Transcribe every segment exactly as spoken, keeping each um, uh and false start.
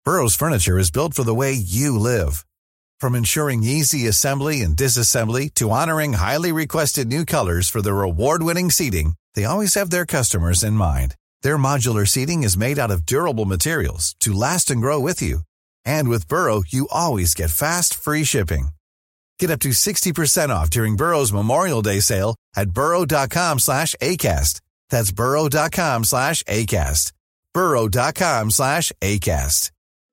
Burrow's furniture is built for the way you live. From ensuring easy assembly and disassembly to honoring highly requested new colors for their award-winning seating, they always have their customers in mind. Their modular seating is made out of durable materials to last and grow with you. And with Burrow, you always get fast, free shipping. Get up to sixty percent off during Burrow's Memorial Day sale at burrow.com slash ACAST. That's burrow.com slash ACAST. burrow.com slash ACAST.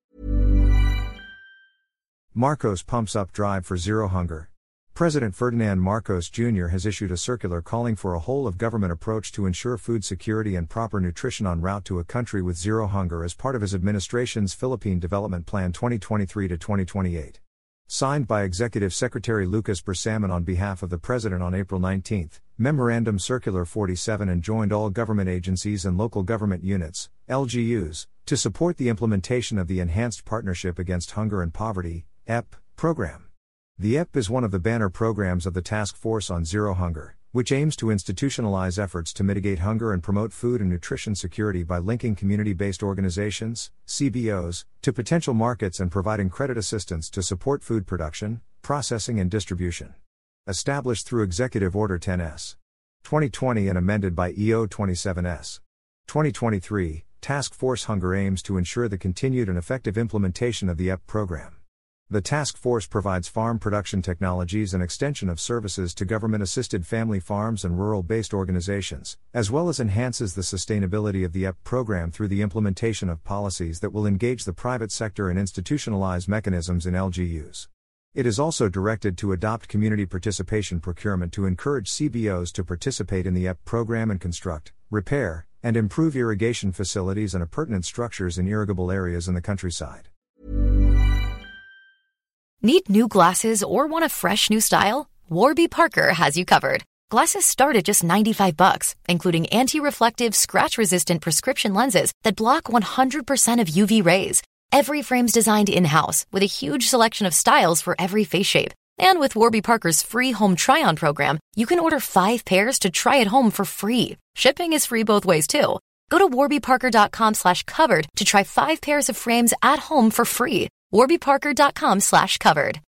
Marcos pumps up drive for zero hunger. President Ferdinand Marcos Junior has issued a circular calling for a whole-of-government approach to ensure food security and proper nutrition en route to a country with zero hunger as part of his administration's Philippine Development Plan twenty twenty-three to twenty twenty-eight. Signed by Executive Secretary Lucas Bersamin on behalf of the President on April nineteenth, Memorandum Circular forty-seven enjoined all government agencies and local government units, L G Us, to support the implementation of the Enhanced Partnership Against Hunger and Poverty, E P, program. The E P is one of the banner programs of the Task Force on Zero Hunger, which aims to institutionalize efforts to mitigate hunger and promote food and nutrition security by linking community-based organizations, C B Os, to potential markets and providing credit assistance to support food production, processing and distribution. Established through Executive Order ten S. twenty twenty and amended by E O twenty-seven S. twenty twenty-three, Task Force Hunger aims to ensure the continued and effective implementation of the E P program. The task force provides farm production technologies and extension of services to government-assisted family farms and rural-based organizations, as well as enhances the sustainability of the E P program through the implementation of policies that will engage the private sector and institutionalize mechanisms in L G Us. It is also directed to adopt community participation procurement to encourage C B Os to participate in the E P program and construct, repair, and improve irrigation facilities and appurtenant structures in irrigable areas in the countryside. Need new glasses or want a fresh new style? Warby Parker has you covered. Glasses start at just ninety-five bucks, including anti-reflective, scratch-resistant prescription lenses that block one hundred percent of U V rays. Every frame's designed in-house with a huge selection of styles for every face shape. And with Warby Parker's free home try-on program, you can order five pairs to try at home for free. Shipping is free both ways, too. Go to warbyparker.com slash covered to try five pairs of frames at home for free. warbyparker.com slash covered.